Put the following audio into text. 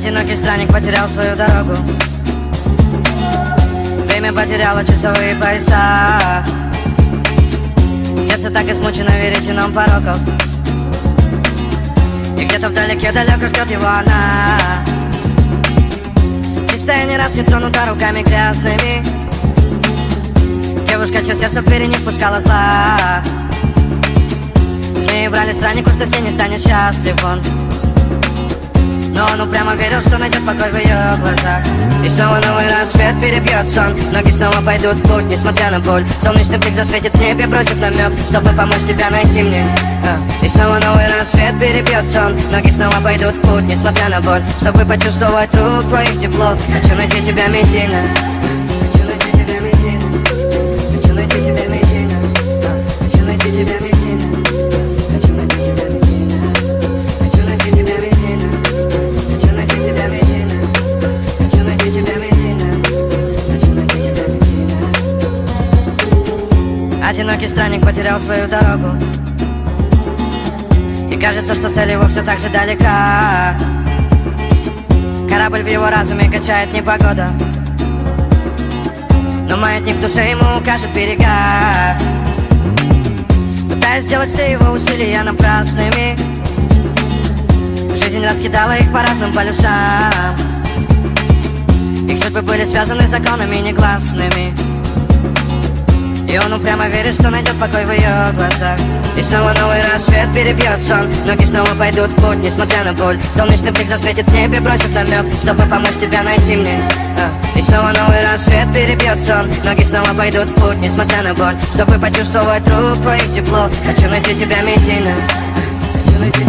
Одинокий странник потерял свою дорогу. Время потеряло часовые пояса. Сердце так измучено веретеном пороков. И где-то вдалеке далеко ждет его она. Чистая, не раз не тронута руками грязными. Девушка, чье сердце в двери не впускала зла. Змеи врали страннику, что с ней не станет счастлив он. Но он упрямо верил, что найдет покой в ее глазах. И снова новый рассвет перебьет сон. Ноги снова пойдут в путь, несмотря на боль. Солнечный блик засветит в небе, бросив намек, чтобы помочь тебя найти мне. И снова новый рассвет перебьет сон. Ноги снова пойдут в путь, несмотря на боль, чтобы почувствовать рук твоих тепло. Хочу найти тебя, Медина. Хочу найти тебя, Медина. Хочу найти тебя, Медина. Хочу найти тебя, Медина. Хочу найти тебя, Медина. Хочу найти тебя, Медина. Хочу найти тебя, Медина. Хочу найти тебя, Медина. Хочу найти тебя, Медина. Одинокий странник потерял свою дорогу. И кажется, что цель его все так же далека. Корабль в его разуме качает непогода, но маятник в душе ему укажет берега. Пытаясь сделать все его усилия напрасными, жизнь раскидала их по разным полюсам. Их судьбы были связаны законами негласными. И он упрямо верит, что найдет покой в ее глазах. И снова новый рассвет перебьет сон. Ноги снова пойдут в путь, несмотря на боль. Солнечный блик засветит в небе, бросив намек, чтобы помочь тебя найти мне. И снова новый рассвет перебьет сон. Ноги снова пойдут в путь, несмотря на боль, чтобы почувствовать рук твоих тепло. Хочу найти тебя, Медина. Хочу найти